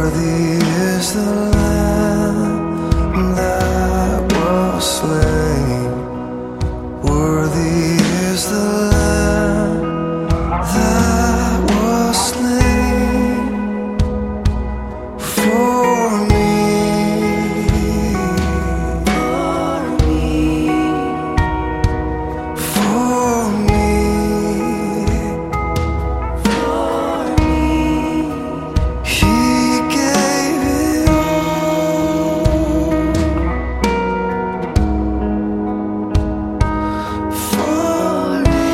Worthy is the Lamb that was slain. Worthy is the Lamb that was slain for me. For me. He gave it all for me.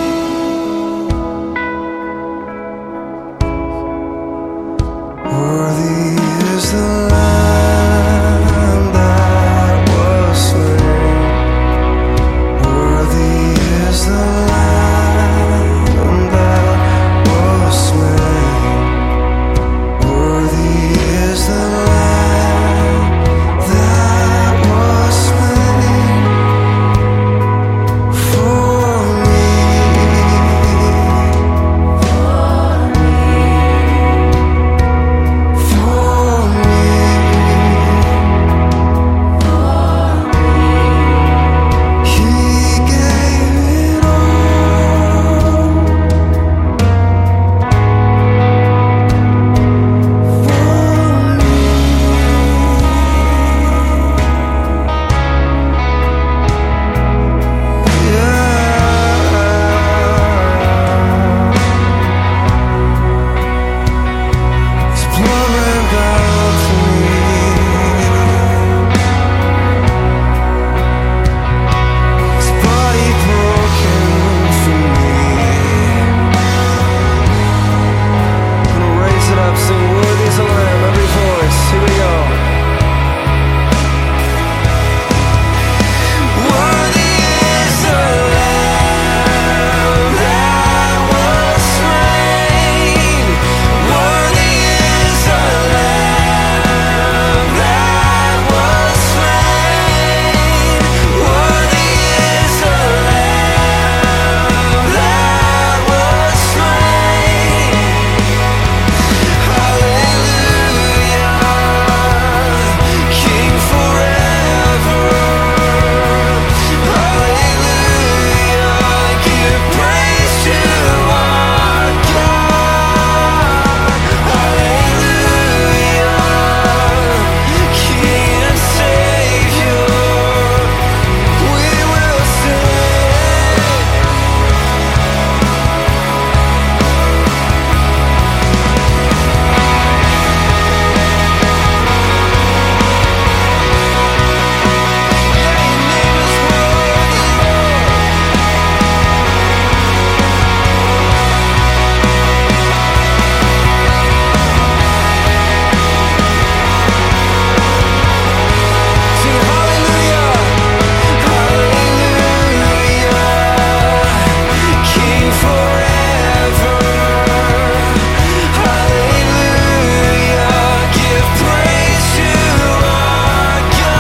Worthy is the Lamb that was slain. Worthy is the Lamb that was slain. Worthy is the Lamb that was slain for me. For me. He gave it all for me. It's pouring down to me. His body broken for me. Gonna raise it up, sing worthy is the Lamb, every voice. Here we go. Worthy is the Lamb that was slain. Worthy is the Lamb that was slain. Worthy is the Lamb that was slain. Hallelujah, King forever. Hallelujah, give praise to our God. Hallelujah, King and Savior, we will sing. Sing hallelujah, hallelujah, King forever. Hallelujah, give praise to our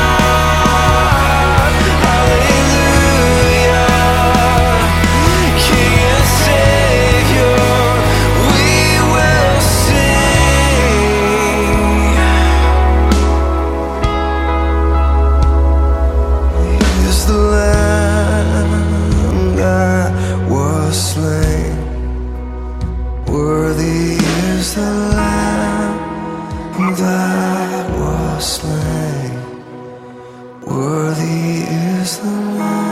God. Hallelujah, King and Savior, we will sing. Is the Lamb that was slain. Worthy is the Lamb that was slain. Worthy is the Lamb.